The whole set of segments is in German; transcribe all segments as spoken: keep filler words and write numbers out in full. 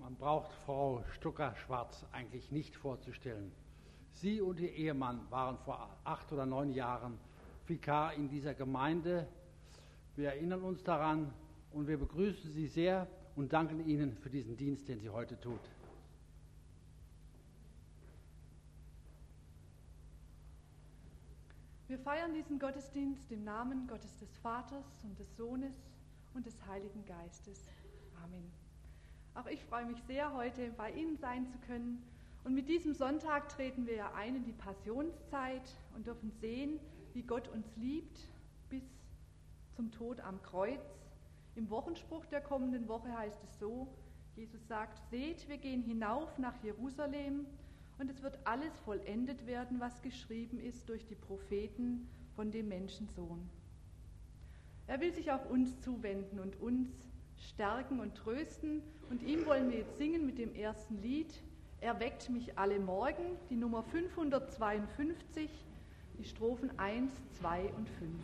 Man braucht Frau Stucker-Schwarz eigentlich nicht vorzustellen. Sie und ihr Ehemann waren vor acht oder neun Jahren Vikar in dieser Gemeinde. Wir erinnern uns daran und wir begrüßen Sie sehr und danken Ihnen für diesen Dienst, den sie heute tut. Wir feiern diesen Gottesdienst im Namen Gottes des Vaters und des Sohnes und des Heiligen Geistes. Amen. Auch ich freue mich sehr, heute bei Ihnen sein zu können. Und mit diesem Sonntag treten wir ja ein in die Passionszeit und dürfen sehen, wie Gott uns liebt bis zum Tod am Kreuz. Im Wochenspruch der kommenden Woche heißt es so, Jesus sagt, seht, wir gehen hinauf nach Jerusalem und es wird alles vollendet werden, was geschrieben ist durch die Propheten von dem Menschensohn. Er will sich auf uns zuwenden und uns stärken und trösten. Und ihm wollen wir jetzt singen mit dem ersten Lied, Er weckt mich alle Morgen, die Nummer fünfhundertzweiundfünfzig, die Strophen eins, zwei und fünf.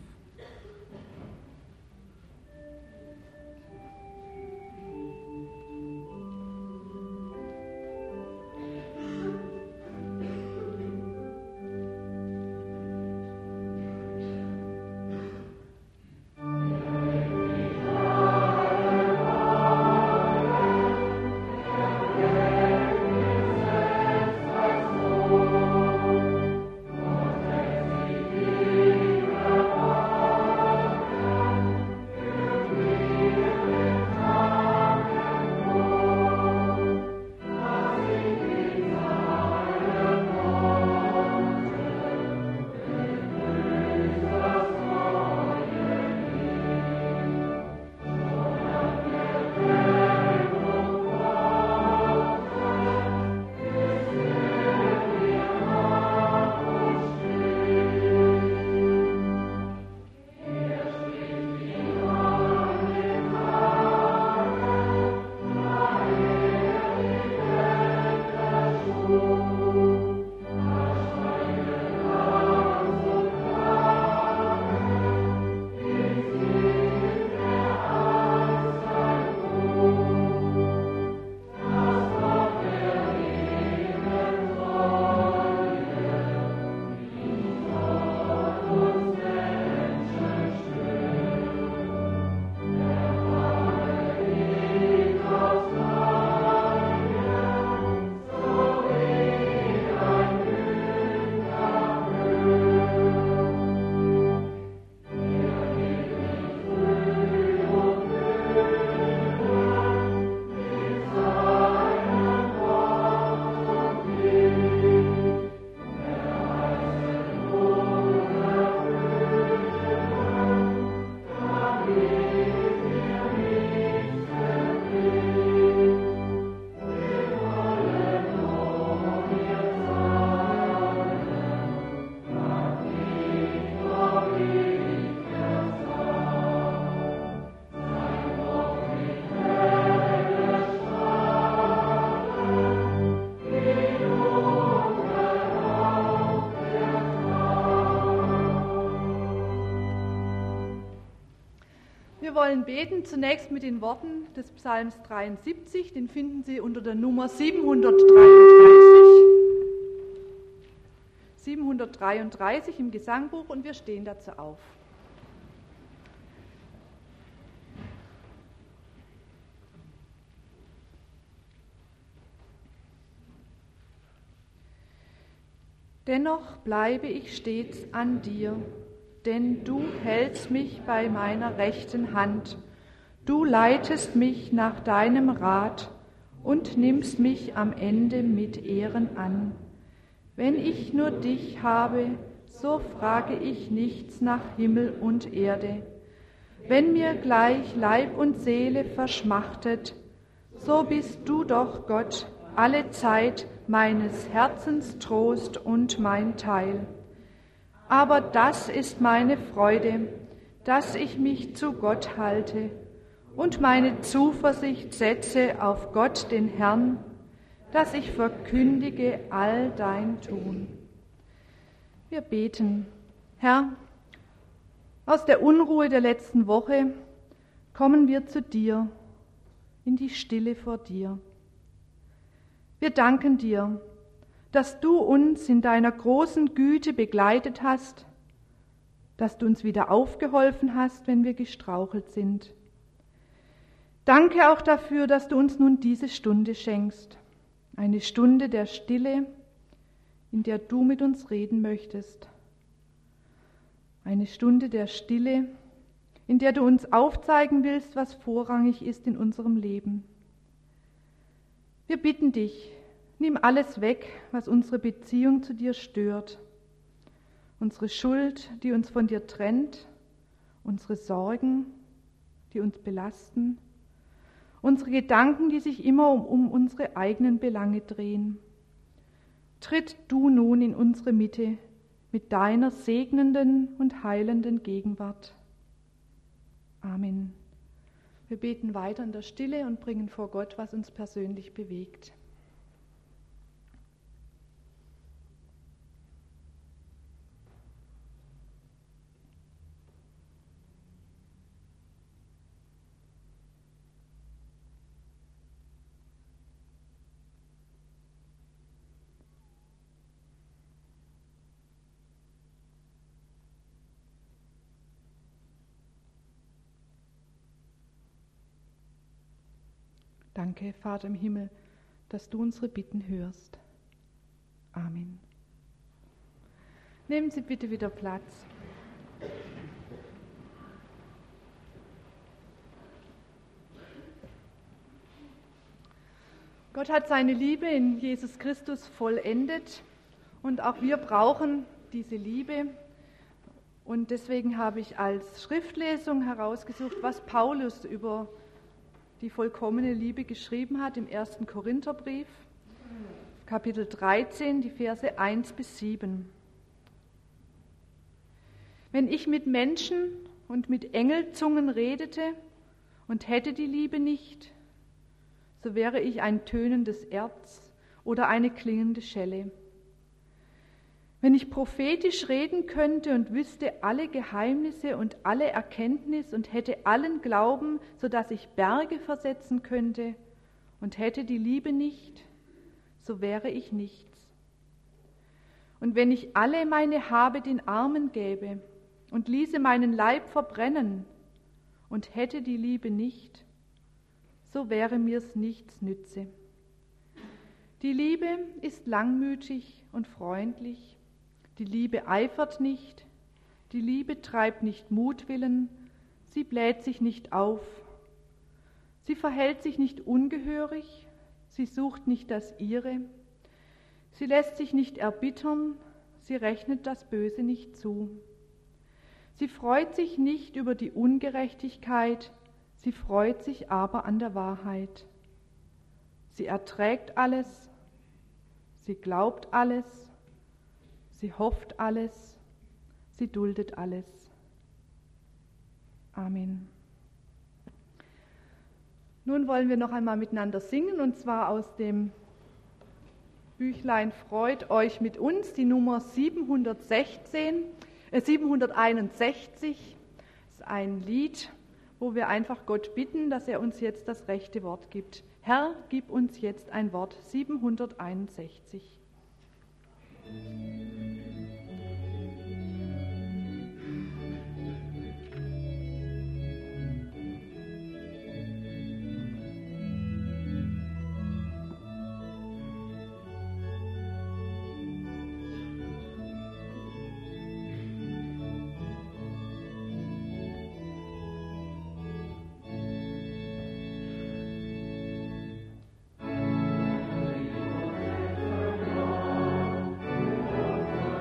Wir wollen beten zunächst mit den Worten des Psalms dreiundsiebzig, den finden Sie unter der Nummer siebenhundertdreiunddreißig. siebenhundertdreiunddreißig im Gesangbuch und wir stehen dazu auf. Dennoch bleibe ich stets an dir, denn du hältst mich bei meiner rechten Hand. Du leitest mich nach deinem Rat und nimmst mich am Ende mit Ehren an. Wenn ich nur dich habe, so frage ich nichts nach Himmel und Erde. Wenn mir gleich Leib und Seele verschmachtet, so bist du doch, Gott, alle Zeit meines Herzens Trost und mein Teil. Aber das ist meine Freude, dass ich mich zu Gott halte und meine Zuversicht setze auf Gott, den Herrn, dass ich verkündige all dein Tun. Wir beten, Herr, aus der Unruhe der letzten Woche kommen wir zu dir, in die Stille vor dir. Wir danken dir, dass du uns in deiner großen Güte begleitet hast, dass du uns wieder aufgeholfen hast, wenn wir gestrauchelt sind. Danke auch dafür, dass du uns nun diese Stunde schenkst, eine Stunde der Stille, in der du mit uns reden möchtest. Eine Stunde der Stille, in der du uns aufzeigen willst, was vorrangig ist in unserem Leben. Wir bitten dich, nimm alles weg, was unsere Beziehung zu dir stört. Unsere Schuld, die uns von dir trennt, unsere Sorgen, die uns belasten, unsere Gedanken, die sich immer um, um unsere eigenen Belange drehen. Tritt du nun in unsere Mitte mit deiner segnenden und heilenden Gegenwart. Amen. Wir beten weiter in der Stille und bringen vor Gott, was uns persönlich bewegt. Danke, Vater im Himmel, dass du unsere Bitten hörst. Amen. Nehmen Sie bitte wieder Platz. Gott hat seine Liebe in Jesus Christus vollendet und auch wir brauchen diese Liebe. Und deswegen habe ich als Schriftlesung herausgesucht, was Paulus über die vollkommene Liebe geschrieben hat im ersten Korintherbrief, Kapitel dreizehn, die Verse eins bis sieben. Wenn ich mit Menschen und mit Engelzungen redete und hätte die Liebe nicht, so wäre ich ein tönendes Erz oder eine klingende Schelle. Wenn ich prophetisch reden könnte und wüsste alle Geheimnisse und alle Erkenntnis und hätte allen Glauben, sodass ich Berge versetzen könnte und hätte die Liebe nicht, so wäre ich nichts. Und wenn ich alle meine Habe den Armen gäbe und ließe meinen Leib verbrennen und hätte die Liebe nicht, so wäre mir's nichts nütze. Die Liebe ist langmütig und freundlich. Die Liebe eifert nicht, die Liebe treibt nicht Mutwillen, sie bläht sich nicht auf. Sie verhält sich nicht ungehörig, sie sucht nicht das Ihre. Sie lässt sich nicht erbittern, sie rechnet das Böse nicht zu. Sie freut sich nicht über die Ungerechtigkeit, sie freut sich aber an der Wahrheit. Sie erträgt alles, sie glaubt alles, sie hofft alles, sie duldet alles. Amen. Nun wollen wir noch einmal miteinander singen, und zwar aus dem Büchlein Freut euch mit uns, die Nummer siebenhundertsechzehn, äh siebenhunderteinundsechzig. Das ist ein Lied, wo wir einfach Gott bitten, dass er uns jetzt das rechte Wort gibt. Herr, gib uns jetzt ein Wort, siebenhunderteinundsechzig. Thank you.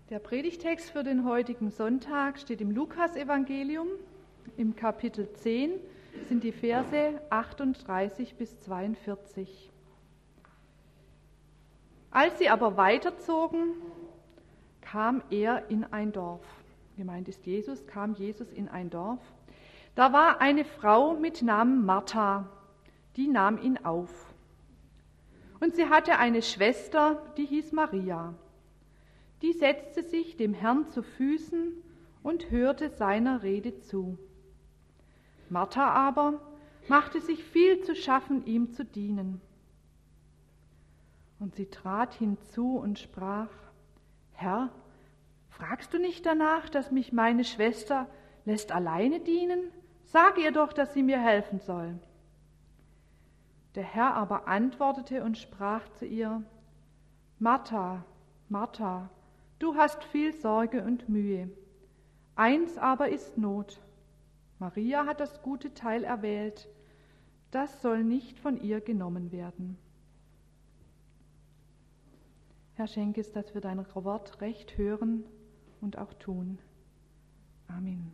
Der Predigtext für den heutigen Sonntag steht im Lukasevangelium. Im Kapitel zehn sind die Verse achtunddreißig bis zweiundvierzig. Als sie aber weiterzogen, kam er in ein Dorf. Gemeint ist Jesus, kam Jesus in ein Dorf. Da war eine Frau mit Namen Martha, die nahm ihn auf. Und sie hatte eine Schwester, die hieß Maria. Die setzte sich dem Herrn zu Füßen und hörte seiner Rede zu. Martha aber machte sich viel zu schaffen, ihm zu dienen. Und sie trat hinzu und sprach: Herr, fragst du nicht danach, dass mich meine Schwester lässt alleine dienen? Sag ihr doch, dass sie mir helfen soll. Der Herr aber antwortete und sprach zu ihr: Martha, Martha, du hast viel Sorge und Mühe. Eins aber ist Not. Maria hat das gute Teil erwählt. Das soll nicht von ihr genommen werden. Herr, schenke es, dass wir dein Wort recht hören und auch tun. Amen.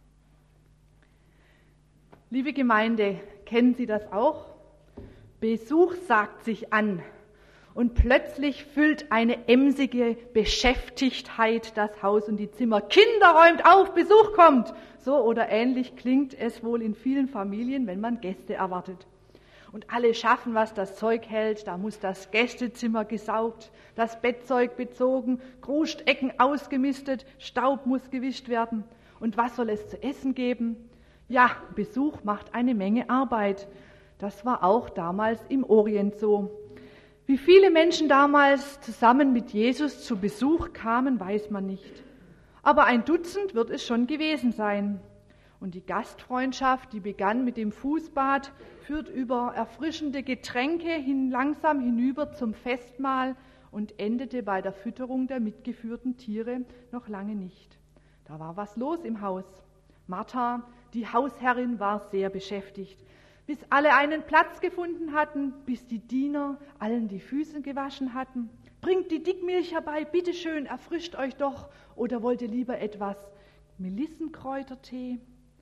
Liebe Gemeinde, kennen Sie das auch? Besuch sagt sich an und plötzlich füllt eine emsige Beschäftigtheit das Haus und die Zimmer. Kinder, räumt auf, Besuch kommt! So oder ähnlich klingt es wohl in vielen Familien, wenn man Gäste erwartet. Und alle schaffen, was das Zeug hält. Da muss das Gästezimmer gesaugt, das Bettzeug bezogen, Krustecken ausgemistet, Staub muss gewischt werden. Und was soll es zu essen geben? Ja, Besuch macht eine Menge Arbeit. Das war auch damals im Orient so. Wie viele Menschen damals zusammen mit Jesus zu Besuch kamen, weiß man nicht. Aber ein Dutzend wird es schon gewesen sein. Und die Gastfreundschaft, die begann mit dem Fußbad, führt über erfrischende Getränke hin, langsam hinüber zum Festmahl und endete bei der Fütterung der mitgeführten Tiere noch lange nicht. Da war was los im Haus. Martha, die Hausherrin, war sehr beschäftigt. Bis alle einen Platz gefunden hatten, bis die Diener allen die Füße gewaschen hatten. Bringt die Dickmilch herbei, bitteschön, erfrischt euch doch. Oder wollt ihr lieber etwas Melissenkräutertee?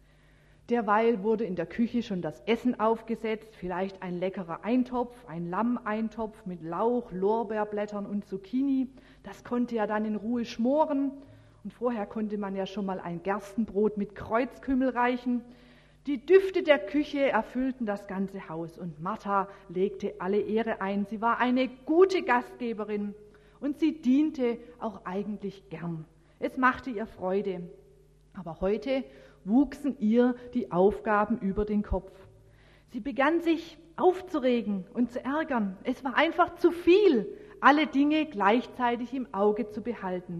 Derweil wurde in der Küche schon das Essen aufgesetzt, vielleicht ein leckerer Eintopf, ein Lammeintopf mit Lauch, Lorbeerblättern und Zucchini. Das konnte ja dann in Ruhe schmoren. Und vorher konnte man ja schon mal ein Gerstenbrot mit Kreuzkümmel reichen. Die Düfte der Küche erfüllten das ganze Haus und Martha legte alle Ehre ein. Sie war eine gute Gastgeberin und sie diente auch eigentlich gern. Es machte ihr Freude. Aber heute wuchsen ihr die Aufgaben über den Kopf. Sie begann sich aufzuregen und zu ärgern. Es war einfach zu viel, alle Dinge gleichzeitig im Auge zu behalten.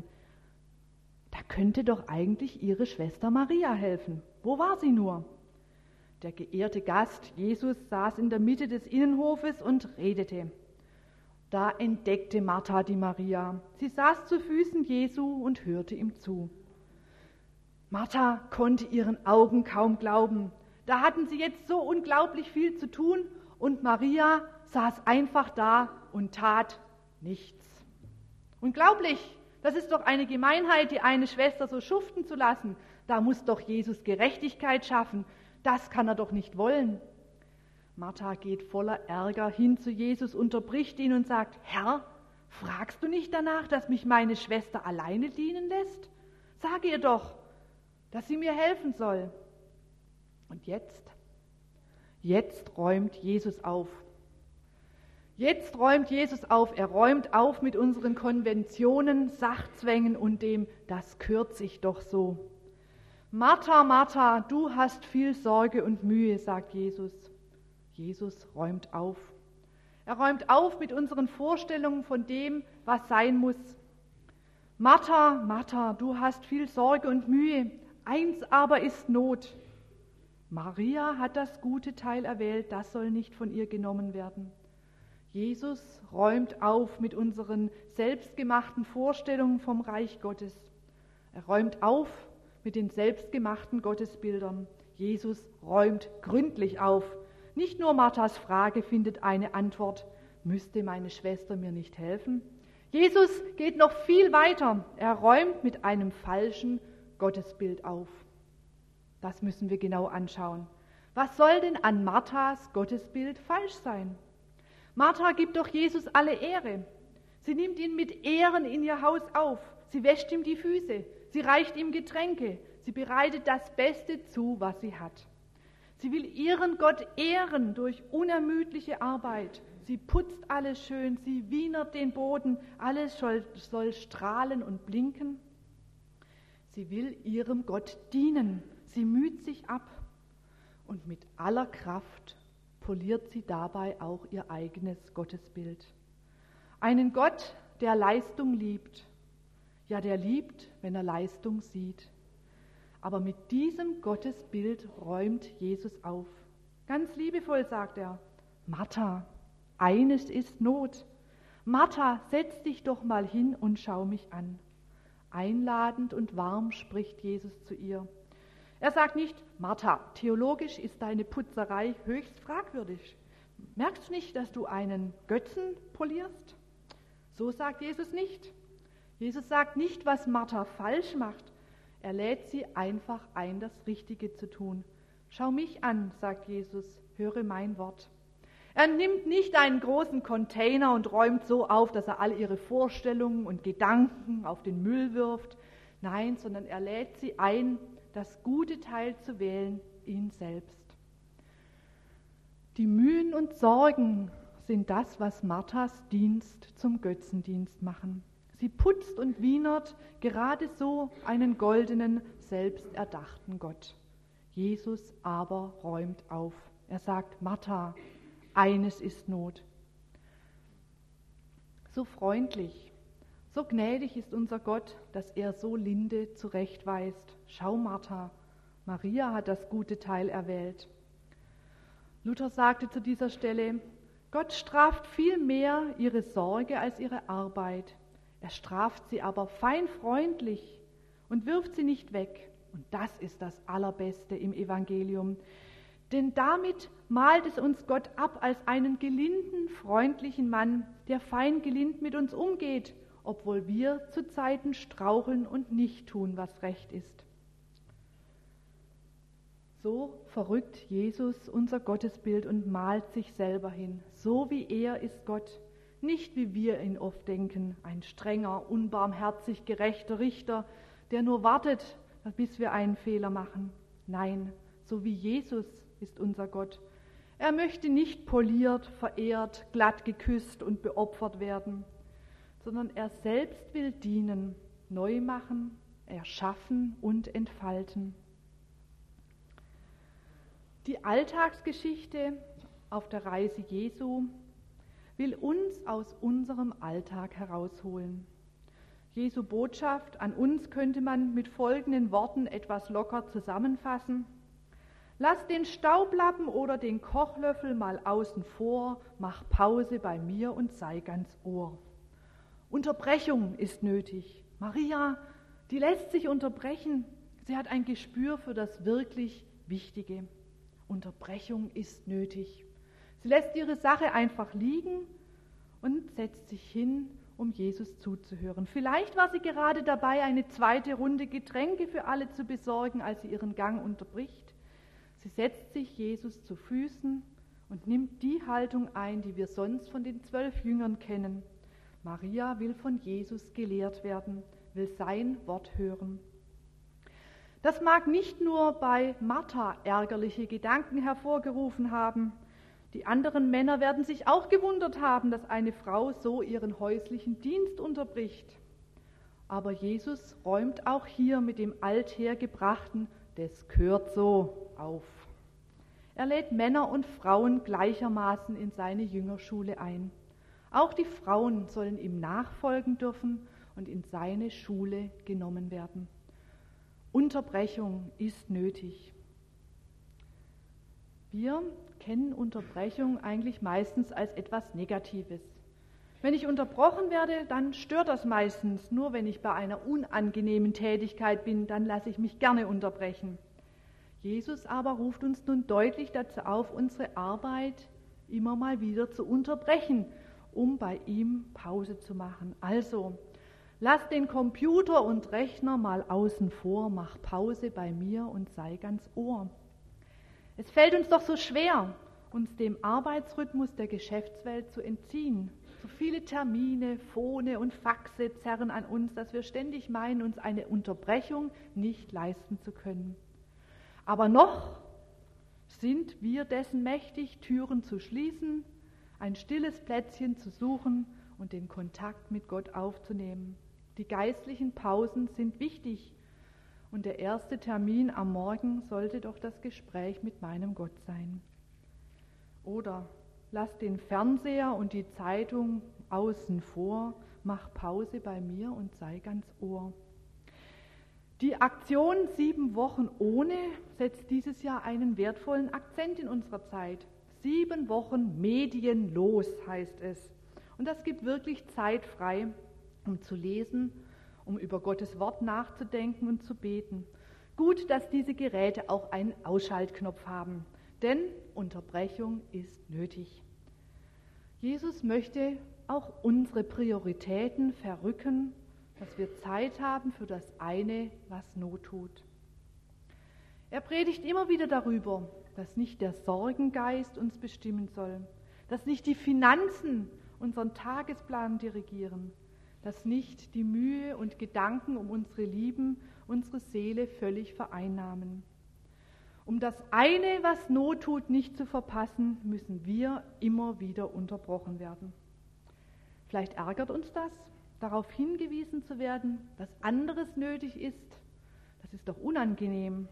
Da könnte doch eigentlich ihre Schwester Maria helfen. Wo war sie nur? Der geehrte Gast, Jesus, saß in der Mitte des Innenhofes und redete. Da entdeckte Martha die Maria. Sie saß zu Füßen Jesu und hörte ihm zu. Martha konnte ihren Augen kaum glauben. Da hatten sie jetzt so unglaublich viel zu tun und Maria saß einfach da und tat nichts. Unglaublich, das ist doch eine Gemeinheit, die eine Schwester so schuften zu lassen. Da muss doch Jesus Gerechtigkeit schaffen. Das kann er doch nicht wollen. Martha geht voller Ärger hin zu Jesus, unterbricht ihn und sagt: Herr, fragst du nicht danach, dass mich meine Schwester alleine dienen lässt? Sag ihr doch, dass sie mir helfen soll. Und jetzt, jetzt räumt Jesus auf. Jetzt räumt Jesus auf. Er räumt auf mit unseren Konventionen, Sachzwängen und dem, das kürzt sich doch so. Martha, Martha, du hast viel Sorge und Mühe, sagt Jesus. Jesus räumt auf. Er räumt auf mit unseren Vorstellungen von dem, was sein muss. Martha, Martha, du hast viel Sorge und Mühe, eins aber ist Not. Maria hat das gute Teil erwählt, das soll nicht von ihr genommen werden. Jesus räumt auf mit unseren selbstgemachten Vorstellungen vom Reich Gottes. Er räumt auf mit den selbstgemachten Gottesbildern. Jesus räumt gründlich auf. Nicht nur Marthas Frage findet eine Antwort: Müsste meine Schwester mir nicht helfen? Jesus geht noch viel weiter. Er räumt mit einem falschen Gottesbild auf. Das müssen wir genau anschauen. Was soll denn an Marthas Gottesbild falsch sein? Martha gibt doch Jesus alle Ehre. Sie nimmt ihn mit Ehren in ihr Haus auf. Sie wäscht ihm die Füße. Sie reicht ihm Getränke. Sie bereitet das Beste zu, was sie hat. Sie will ihren Gott ehren durch unermüdliche Arbeit. Sie putzt alles schön, sie wienert den Boden, alles soll, soll strahlen und blinken. Sie will ihrem Gott dienen, sie müht sich ab und mit aller Kraft poliert sie dabei auch ihr eigenes Gottesbild. Einen Gott, der Leistung liebt, ja, der liebt, wenn er Leistung sieht. Aber mit diesem Gottesbild räumt Jesus auf. Ganz liebevoll sagt er, Martha, eines ist Not. Martha, setz dich doch mal hin und schau mich an. Einladend und warm spricht Jesus zu ihr. Er sagt nicht, Martha, theologisch ist deine Putzerei höchst fragwürdig. Merkst du nicht, dass du einen Götzen polierst? So sagt Jesus nicht. Jesus sagt nicht, was Martha falsch macht. Er lädt sie einfach ein, das Richtige zu tun. Schau mich an, sagt Jesus, höre mein Wort. Er nimmt nicht einen großen Container und räumt so auf, dass er all ihre Vorstellungen und Gedanken auf den Müll wirft. Nein, sondern er lädt sie ein, das gute Teil zu wählen, ihn selbst. Die Mühen und Sorgen sind das, was Marthas Dienst zum Götzendienst machen. Sie putzt und wienert gerade so einen goldenen, selbsterdachten Gott. Jesus aber räumt auf. Er sagt, Martha, eines ist Not. So freundlich, so gnädig ist unser Gott, dass er so linde zurechtweist. Schau, Martha, Maria hat das gute Teil erwählt. Luther sagte zu dieser Stelle, Gott straft viel mehr ihre Sorge als ihre Arbeit. Er straft sie aber fein freundlich und wirft sie nicht weg. Und das ist das Allerbeste im Evangelium. Denn damit malt es uns Gott ab als einen gelinden, freundlichen Mann, der fein gelind mit uns umgeht, obwohl wir zu Zeiten straucheln und nicht tun, was recht ist. So verrückt Jesus unser Gottesbild und malt sich selber hin. So wie er ist Gott. Nicht wie wir ihn oft denken, ein strenger, unbarmherzig gerechter Richter, der nur wartet, bis wir einen Fehler machen. Nein, so wie Jesus ist unser Gott. Er möchte nicht poliert, verehrt, glatt geküsst und beopfert werden, sondern er selbst will dienen, neu machen, erschaffen und entfalten. Die Alltagsgeschichte auf der Reise Jesu will uns aus unserem Alltag herausholen. Jesu Botschaft an uns könnte man mit folgenden Worten etwas locker zusammenfassen. Lass den Staublappen oder den Kochlöffel mal außen vor, mach Pause bei mir und sei ganz Ohr. Unterbrechung ist nötig. Maria, die lässt sich unterbrechen. Sie hat ein Gespür für das wirklich Wichtige. Unterbrechung ist nötig. Sie lässt ihre Sache einfach liegen und setzt sich hin, um Jesus zuzuhören. Vielleicht war sie gerade dabei, eine zweite Runde Getränke für alle zu besorgen, als sie ihren Gang unterbricht. Sie setzt sich Jesus zu Füßen und nimmt die Haltung ein, die wir sonst von den zwölf Jüngern kennen. Maria will von Jesus gelehrt werden, will sein Wort hören. Das mag nicht nur bei Martha ärgerliche Gedanken hervorgerufen haben. Die anderen Männer werden sich auch gewundert haben, dass eine Frau so ihren häuslichen Dienst unterbricht. Aber Jesus räumt auch hier mit dem Althergebrachten, das gehört so, auf. Er lädt Männer und Frauen gleichermaßen in seine Jüngerschule ein. Auch die Frauen sollen ihm nachfolgen dürfen und in seine Schule genommen werden. Unterbrechung ist nötig. Wir kennen Unterbrechung eigentlich meistens als etwas Negatives. Wenn ich unterbrochen werde, dann stört das meistens. Nur wenn ich bei einer unangenehmen Tätigkeit bin, dann lasse ich mich gerne unterbrechen. Jesus aber ruft uns nun deutlich dazu auf, unsere Arbeit immer mal wieder zu unterbrechen um bei ihm Pause zu machen. Also, lass den Computer und Rechner mal außen vor, mach Pause bei mir und sei ganz Ohr. Es fällt uns doch so schwer, uns dem Arbeitsrhythmus der Geschäftswelt zu entziehen. So viele Termine, Phone und Faxe zerren an uns, dass wir ständig meinen, uns eine Unterbrechung nicht leisten zu können. Aber noch sind wir dessen mächtig, Türen zu schließen, ein stilles Plätzchen zu suchen und den Kontakt mit Gott aufzunehmen. Die geistlichen Pausen sind wichtig und der erste Termin am Morgen sollte doch das Gespräch mit meinem Gott sein. Oder lass den Fernseher und die Zeitung außen vor, mach Pause bei mir und sei ganz Ohr. Die Aktion Sieben Wochen ohne setzt dieses Jahr einen wertvollen Akzent in unserer Zeit. Sieben Wochen medienlos heißt es. Und das gibt wirklich Zeit frei, um zu lesen, um über Gottes Wort nachzudenken und zu beten. Gut, dass diese Geräte auch einen Ausschaltknopf haben, denn Unterbrechung ist nötig. Jesus möchte auch unsere Prioritäten verrücken, dass wir Zeit haben für das eine, was Not tut. Er predigt immer wieder darüber, dass nicht der Sorgengeist uns bestimmen soll, dass nicht die Finanzen unseren Tagesplan dirigieren, dass nicht die Mühe und Gedanken um unsere Lieben unsere Seele völlig vereinnahmen. Um das eine, was Not tut, nicht zu verpassen, müssen wir immer wieder unterbrochen werden. Vielleicht ärgert uns das, darauf hingewiesen zu werden, dass anderes nötig ist. Das ist doch unangenehm.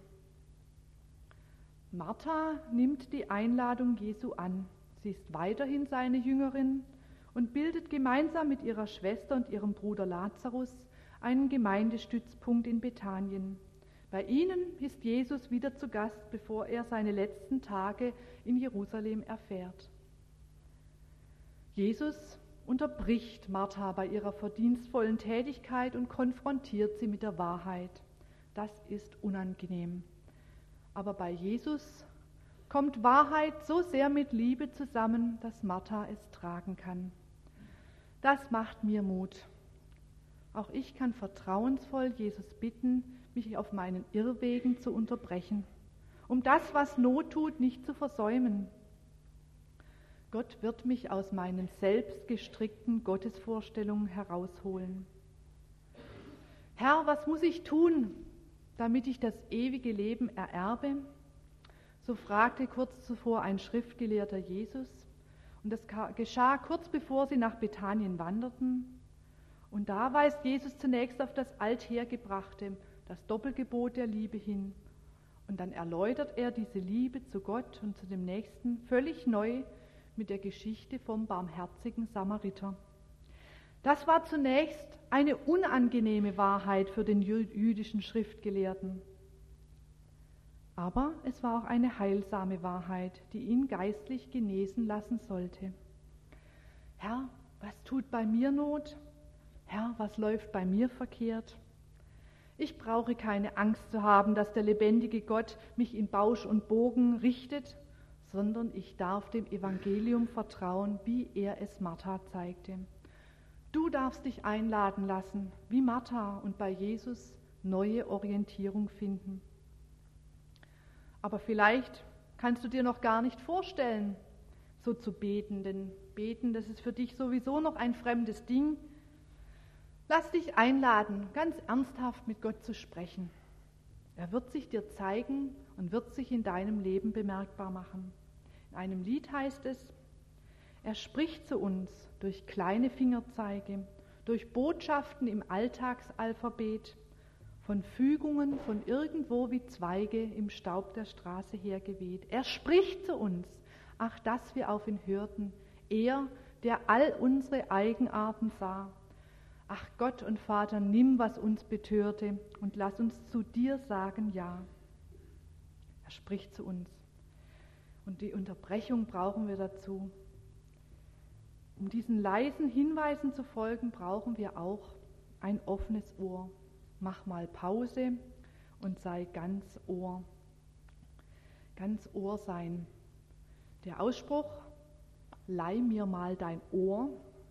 Martha nimmt die Einladung Jesu an. Sie ist weiterhin seine Jüngerin und bildet gemeinsam mit ihrer Schwester und ihrem Bruder Lazarus einen Gemeindestützpunkt in Bethanien. Bei ihnen ist Jesus wieder zu Gast, bevor er seine letzten Tage in Jerusalem erfährt. Jesus unterbricht Martha bei ihrer verdienstvollen Tätigkeit und konfrontiert sie mit der Wahrheit. Das ist unangenehm. Aber bei Jesus kommt Wahrheit so sehr mit Liebe zusammen, dass Martha es tragen kann. Das macht mir Mut. Auch ich kann vertrauensvoll Jesus bitten, mich auf meinen Irrwegen zu unterbrechen, um das, was Not tut, nicht zu versäumen. Gott wird mich aus meinen selbstgestrickten Gottesvorstellungen herausholen. Herr, was muss ich tun, damit ich das ewige Leben ererbe? So fragte kurz zuvor ein Schriftgelehrter Jesus. Und das geschah kurz bevor sie nach Bethanien wanderten. Und da weist Jesus zunächst auf das Althergebrachte, das Doppelgebot der Liebe hin. Und dann erläutert er diese Liebe zu Gott und zu dem Nächsten völlig neu mit der Geschichte vom barmherzigen Samariter. Das war zunächst eine unangenehme Wahrheit für den jüdischen Schriftgelehrten. Aber es war auch eine heilsame Wahrheit, die ihn geistlich genesen lassen sollte. Herr, was tut bei mir Not? Herr, was läuft bei mir verkehrt? Ich brauche keine Angst zu haben, dass der lebendige Gott mich in Bausch und Bogen richtet, sondern ich darf dem Evangelium vertrauen, wie er es Martha zeigte. Du darfst dich einladen lassen, wie Martha, und bei Jesus neue Orientierung finden. Aber vielleicht kannst du dir noch gar nicht vorstellen, so zu beten, denn beten, das ist für dich sowieso noch ein fremdes Ding. Lass dich einladen, ganz ernsthaft mit Gott zu sprechen. Er wird sich dir zeigen und wird sich in deinem Leben bemerkbar machen. In einem Lied heißt es, er spricht zu uns durch kleine Fingerzeige, durch Botschaften im Alltagsalphabet, von Fügungen von irgendwo wie Zweige im Staub der Straße hergeweht. Er spricht zu uns, ach, dass wir auf ihn hörten, er, der all unsere Eigenarten sah. Ach Gott und Vater, nimm, was uns betörte, und lass uns zu dir sagen, ja. Er spricht zu uns. Und die Unterbrechung brauchen wir dazu. Um diesen leisen Hinweisen zu folgen, brauchen wir auch ein offenes Ohr. Mach mal Pause und sei ganz Ohr. Ganz Ohr sein. Der Ausspruch, leih mir mal dein Ohr,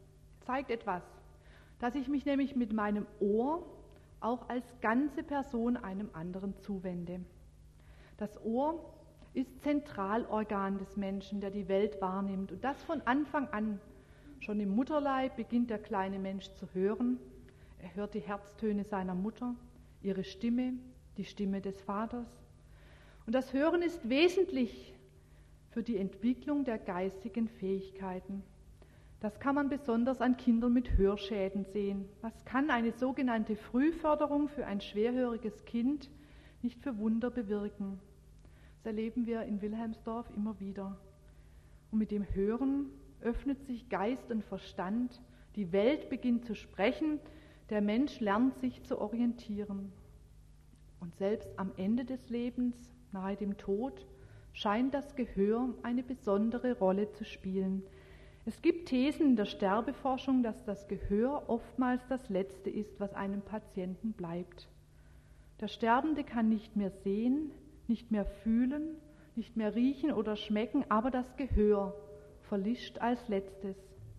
zeigt etwas, dass ich mich nämlich mit meinem Ohr auch als ganze Person einem anderen zuwende. Das Ohr ist Zentralorgan des Menschen, der die Welt wahrnimmt. Und das von Anfang an. Schon im Mutterleib beginnt der kleine Mensch zu hören. Er hört die Herztöne seiner Mutter, ihre Stimme, die Stimme des Vaters. Und das Hören ist wesentlich für die Entwicklung der geistigen Fähigkeiten. Das kann man besonders an Kindern mit Hörschäden sehen. Was kann eine sogenannte Frühförderung für ein schwerhöriges Kind nicht für Wunder bewirken? Das erleben wir in Wilhelmsdorf immer wieder. Und mit dem Hören öffnet sich Geist und Verstand, die Welt beginnt zu sprechen, der Mensch lernt sich zu orientieren. Und selbst am Ende des Lebens, nahe dem Tod, scheint das Gehör eine besondere Rolle zu spielen. Es gibt Thesen in der Sterbeforschung, dass das Gehör oftmals das Letzte ist, was einem Patienten bleibt. Der Sterbende kann nicht mehr sehen, nicht mehr fühlen, nicht mehr riechen oder schmecken, aber das Gehör verlischt als Letztes.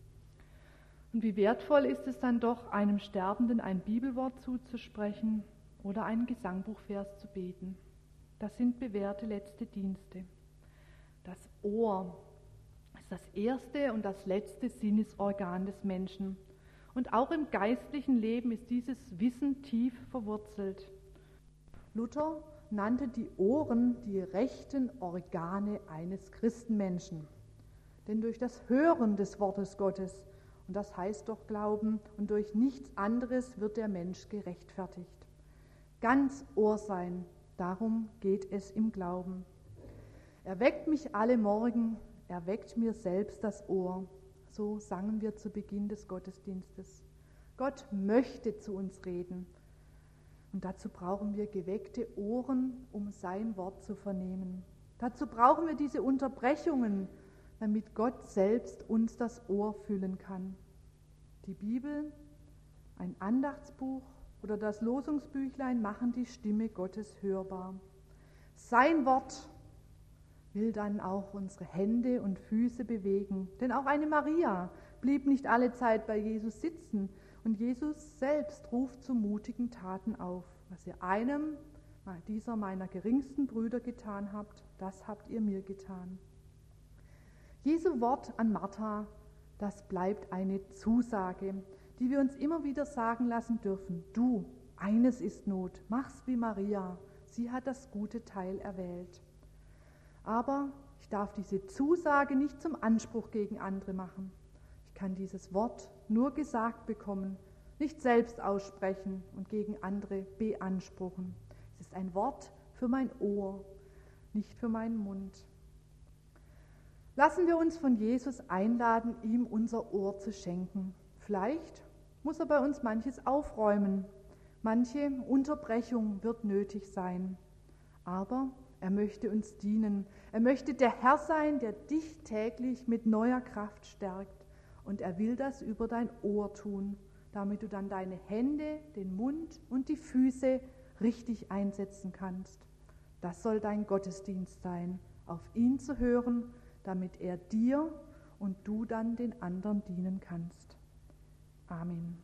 Und wie wertvoll ist es dann doch, einem Sterbenden ein Bibelwort zuzusprechen oder einen Gesangbuchvers zu beten. Das sind bewährte letzte Dienste. Das Ohr ist das erste und das letzte Sinnesorgan des Menschen. Und auch im geistlichen Leben ist dieses Wissen tief verwurzelt. Luther nannte die Ohren die rechten Organe eines Christenmenschen. Denn durch das Hören des Wortes Gottes, und das heißt doch Glauben, und durch nichts anderes wird der Mensch gerechtfertigt. Ganz Ohr sein, darum geht es im Glauben. Er weckt mich alle Morgen, er weckt mir selbst das Ohr. So sangen wir zu Beginn des Gottesdienstes. Gott möchte zu uns reden. Und dazu brauchen wir geweckte Ohren, um sein Wort zu vernehmen. Dazu brauchen wir diese Unterbrechungen, damit Gott selbst uns das Ohr füllen kann. Die Bibel, ein Andachtsbuch oder das Losungsbüchlein machen die Stimme Gottes hörbar. Sein Wort will dann auch unsere Hände und Füße bewegen. Denn auch eine Maria blieb nicht alle Zeit bei Jesus sitzen. Und Jesus selbst ruft zu mutigen Taten auf. Was ihr einem dieser meiner geringsten Brüder getan habt, das habt ihr mir getan. Jesu Wort an Martha, das bleibt eine Zusage, die wir uns immer wieder sagen lassen dürfen. Du, eines ist Not, mach's wie Maria, sie hat das gute Teil erwählt. Aber ich darf diese Zusage nicht zum Anspruch gegen andere machen. Ich kann dieses Wort nur gesagt bekommen, nicht selbst aussprechen und gegen andere beanspruchen. Es ist ein Wort für mein Ohr, nicht für meinen Mund. Lassen wir uns von Jesus einladen, ihm unser Ohr zu schenken. Vielleicht muss er bei uns manches aufräumen, manche Unterbrechung wird nötig sein. Aber er möchte uns dienen. Er möchte der Herr sein, der dich täglich mit neuer Kraft stärkt. Und er will das über dein Ohr tun, damit du dann deine Hände, den Mund und die Füße richtig einsetzen kannst. Das soll dein Gottesdienst sein, auf ihn zu hören, damit er dir und du dann den anderen dienen kannst. Amen.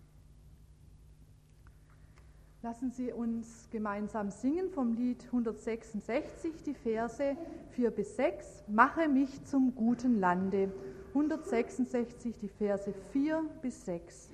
Lassen Sie uns gemeinsam singen vom Lied hundertsechsundsechzig, die Verse vier bis sechs. Mache mich zum guten Lande. hundertsechsundsechzig, die Verse vier bis sechs.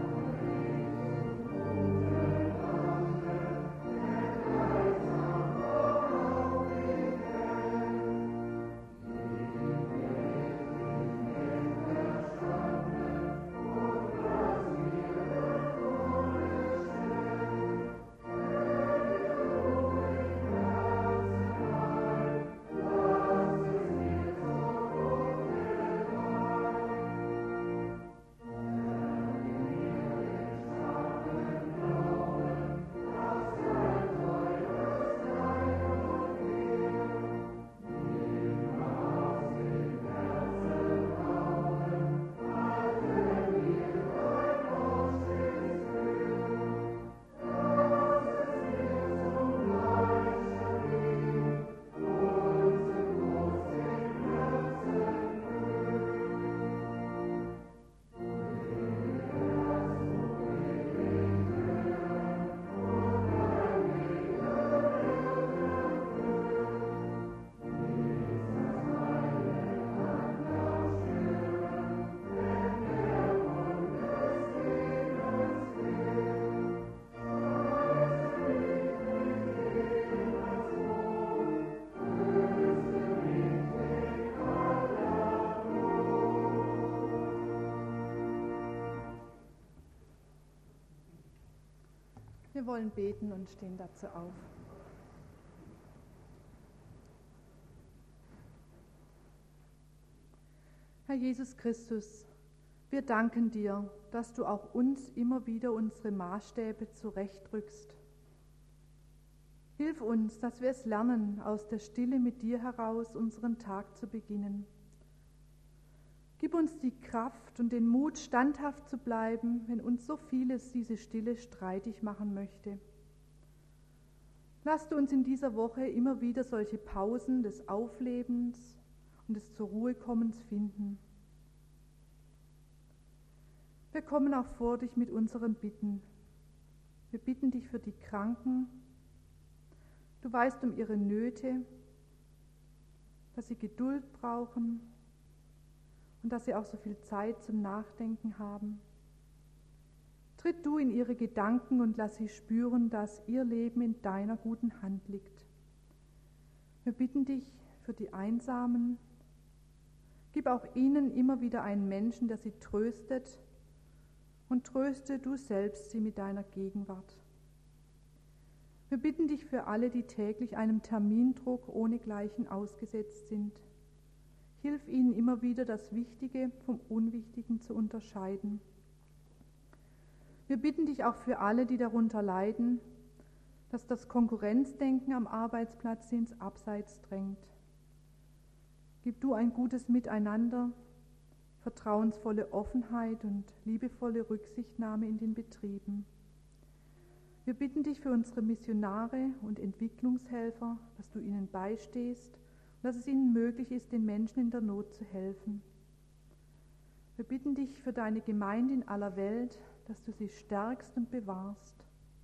Amen. Wir wollen beten und stehen dazu auf. Herr Jesus Christus, wir danken dir, dass du auch uns immer wieder unsere Maßstäbe zurechtrückst. Hilf uns, dass wir es lernen, aus der Stille mit dir heraus unseren Tag zu beginnen. Gib uns die Kraft und den Mut, standhaft zu bleiben, wenn uns so vieles diese Stille streitig machen möchte. Lass du uns in dieser Woche immer wieder solche Pausen des Auflebens und des Zur-Ruhe-Kommens finden. Wir kommen auch vor dich mit unseren Bitten. Wir bitten dich für die Kranken. Du weißt um ihre Nöte, dass sie Geduld brauchen und dass sie auch so viel Zeit zum Nachdenken haben. Tritt du in ihre Gedanken und lass sie spüren, dass ihr Leben in deiner guten Hand liegt. Wir bitten dich für die Einsamen. Gib auch ihnen immer wieder einen Menschen, der sie tröstet, und tröste du selbst sie mit deiner Gegenwart. Wir bitten dich für alle, die täglich einem Termindruck ohnegleichen ausgesetzt sind. Hilf ihnen immer wieder, das Wichtige vom Unwichtigen zu unterscheiden. Wir bitten dich auch für alle, die darunter leiden, dass das Konkurrenzdenken am Arbeitsplatz sie ins Abseits drängt. Gib du ein gutes Miteinander, vertrauensvolle Offenheit und liebevolle Rücksichtnahme in den Betrieben. Wir bitten dich für unsere Missionare und Entwicklungshelfer, dass du ihnen beistehst und dass es ihnen möglich ist, den Menschen in der Not zu helfen. Wir bitten dich für deine Gemeinde in aller Welt, dass du sie stärkst und bewahrst.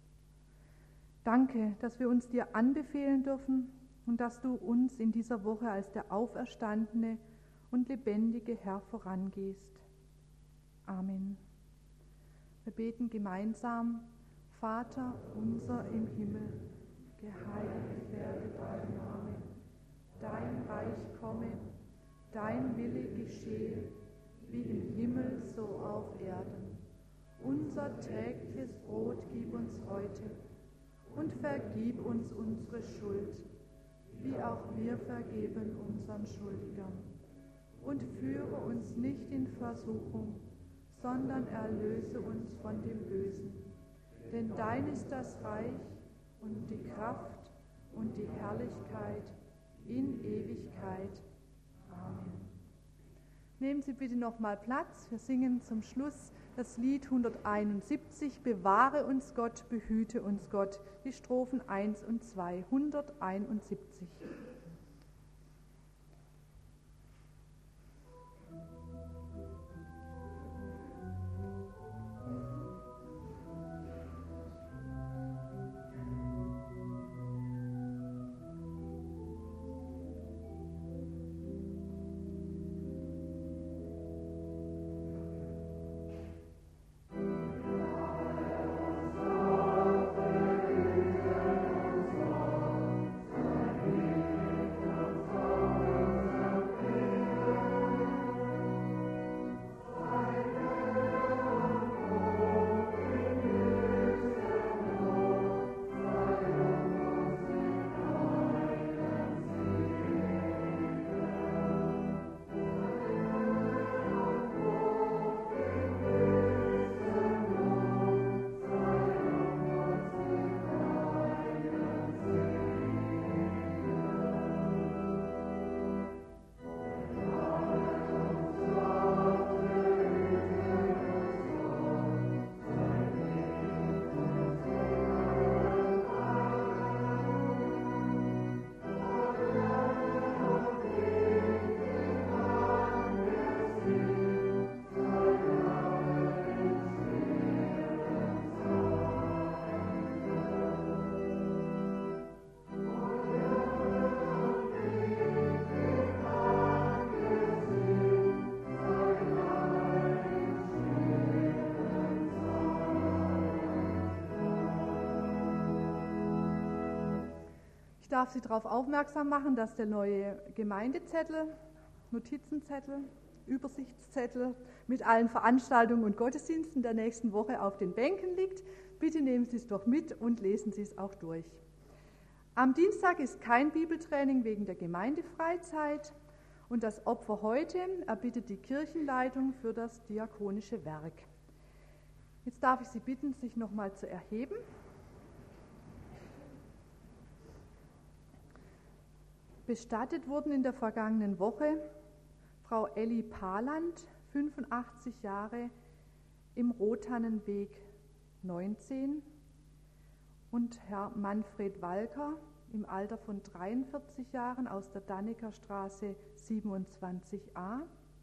Danke, dass wir uns dir anbefehlen dürfen und dass du uns in dieser Woche als der auferstandene und lebendige Herr vorangehst. Amen. Wir beten gemeinsam: Vater unser im Himmel, geheiligt werde dein Name, dein Reich komme, dein Wille geschehe, wie im Himmel so auf Erden. Unser tägliches Brot gib uns heute und vergib uns unsere Schuld, wie auch wir vergeben unseren Schuldigern. Und führe uns nicht in Versuchung, sondern erlöse uns von dem Bösen. Denn dein ist das Reich und die Kraft und die Herrlichkeit in Ewigkeit. Amen. Nehmen Sie bitte noch mal Platz. Wir singen zum Schluss das Lied hunderteinundsiebzig, Bewahre uns Gott, behüte uns Gott, die Strophen eins und zwei, hunderteinundsiebzig. Ich darf Sie darauf aufmerksam machen, dass der neue Gemeindezettel, Notizenzettel, Übersichtszettel mit allen Veranstaltungen und Gottesdiensten der nächsten Woche auf den Bänken liegt. Bitte nehmen Sie es doch mit und lesen Sie es auch durch. Am Dienstag ist kein Bibeltraining wegen der Gemeindefreizeit und das Opfer heute erbittet die Kirchenleitung für das diakonische Werk. Jetzt darf ich Sie bitten, sich nochmal zu erheben. Bestattet wurden in der vergangenen Woche Frau Elli Paland, fünfundachtzig Jahre, im Rotannenweg neunzehn, und Herr Manfred Walker im Alter von dreiundvierzig Jahren aus der Dannecker Straße siebenundzwanzig a.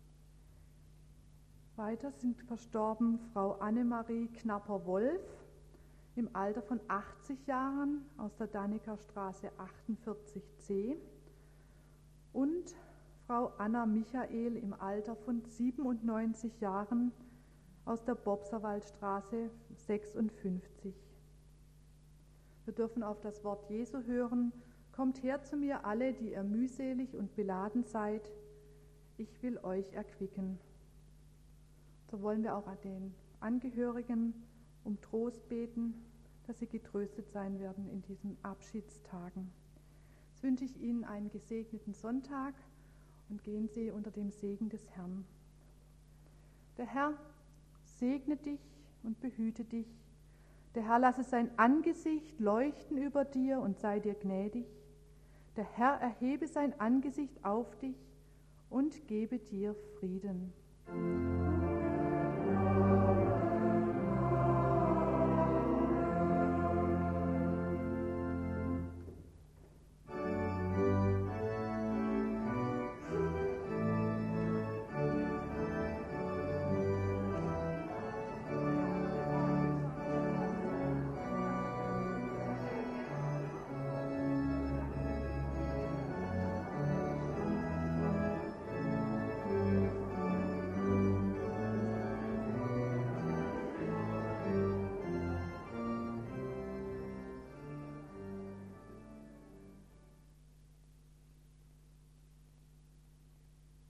Weiter sind verstorben Frau Annemarie Knapper-Wolf im Alter von achtzig Jahren aus der Dannecker Straße achtundvierzig c und Frau Anna Michael im Alter von siebenundneunzig Jahren aus der Bobserwaldstraße sechsundfünfzig. Wir dürfen auf das Wort Jesu hören: Kommt her zu mir alle, die ihr mühselig und beladen seid, ich will euch erquicken. So wollen wir auch an den Angehörigen um Trost beten, dass sie getröstet sein werden in diesen Abschiedstagen. Jetzt wünsche ich Ihnen einen gesegneten Sonntag und gehen Sie unter dem Segen des Herrn. Der Herr segne dich und behüte dich. Der Herr lasse sein Angesicht leuchten über dir und sei dir gnädig. Der Herr erhebe sein Angesicht auf dich und gebe dir Frieden.